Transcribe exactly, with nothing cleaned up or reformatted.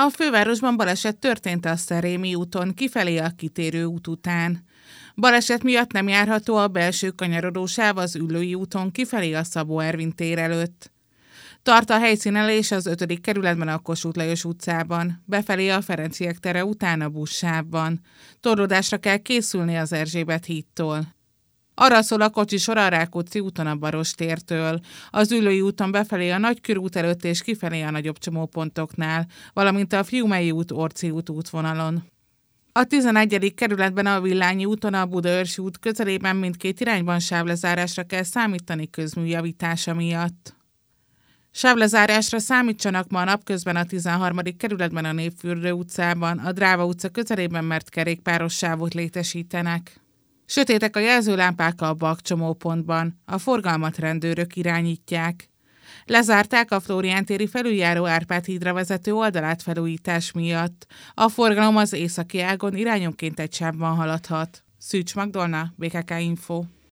A fővárosban baleset történt a Szerémi úton, kifelé a kitérő út után. Baleset miatt nem járható a belső kanyarodó sáv az Üllői úton, kifelé a Szabó Ervin tér előtt. Tart a helyszínelés az ötödik kerületben a Kossuth Lajos utcában, befelé a Ferenciek tere után a buszsávban. Torlódásra kell készülni az Erzsébet hídtól. Arra szól a kocsisor a Rákóczi úton a Barostértől, az Üllői úton befelé a Nagykörút előtt és kifelé a nagyobb csomópontoknál, valamint a Fiumei út Orci út útvonalon. A tizenegyedik kerületben a Villányi úton a Budaörsi út közelében mindkét irányban sávlezárásra kell számítani közmű javítása miatt. Sávlezárásra számítsanak ma a napközben a tizenharmadik kerületben a Népfürdő utcában, a Dráva utca közelében, mert kerékpáros sávot létesítenek. Sötétek a jelzőlámpák a Bak csomópontban, a forgalmat rendőrök irányítják. Lezárták a Flórián téri felüljáró Árpád hídra vezető oldalát felújítás miatt. A forgalom az északi ágon irányonként egy sávban haladhat. Szűcs Magdolna, bé ká ká Info.